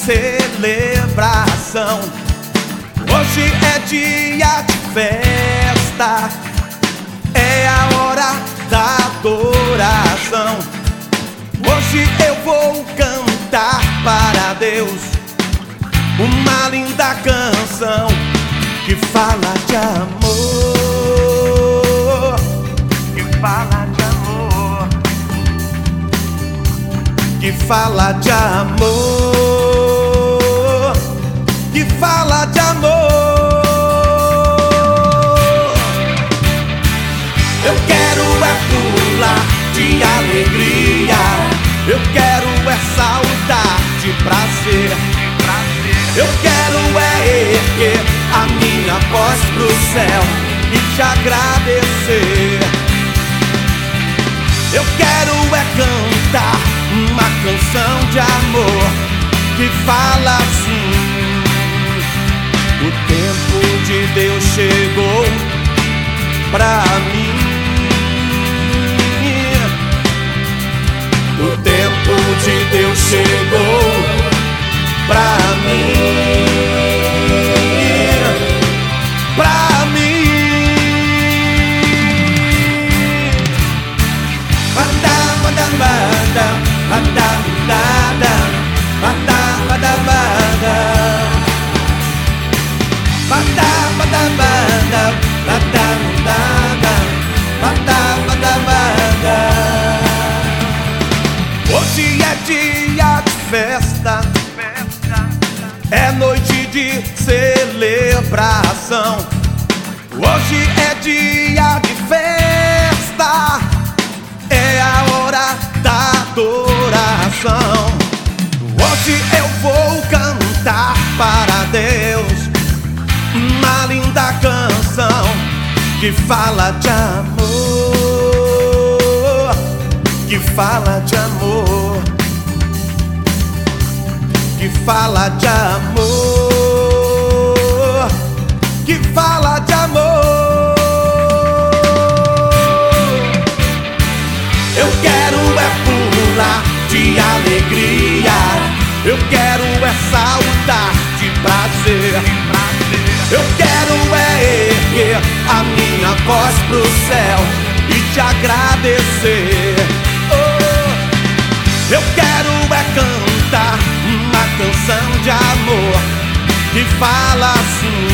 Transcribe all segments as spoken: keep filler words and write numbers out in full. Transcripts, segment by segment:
celebração. Hoje é dia de festa, é a hora da adoração. Hoje eu vou cantar para Deus uma linda canção que fala de amor, que fala de amor, que fala de amor, que fala de amor. Eu quero é pular de alegria, eu quero é saltar de prazer, eu quero é erguer a minha voz pro céu e te agradecer. Eu quero é cantar uma canção de amor que fala assim: o tempo de Deus chegou pra mim. O tempo de Deus chegou pra mim, pra mim. Badam, badam, badam, badam, badam, badam, badam, badam, badam, badam, badam, badam, badam, badam, badam. Hoje é dia de festa, é noite de celebração. Hoje é dia de festa, é a hora da adoração. Hoje eu vou cantar para Deus uma linda canção que fala de amor, que fala de amor, que fala de amor, que fala de amor. Eu quero é pular de alegria, eu quero é saltar de prazer, eu quero é erguer a minha voz pro céu e te agradecer. Eu quero é cantar uma canção de amor que fala assim: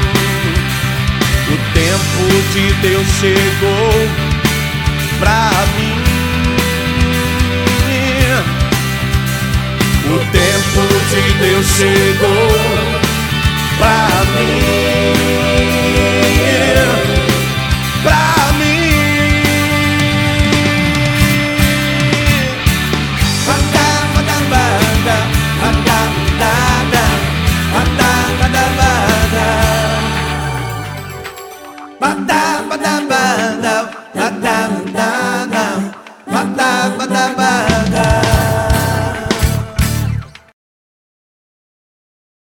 o tempo de Deus chegou pra mim. O tempo de Deus chegou pra mim, pra mim. Badam, badam, badam, badam, badam, badam, badam, badam.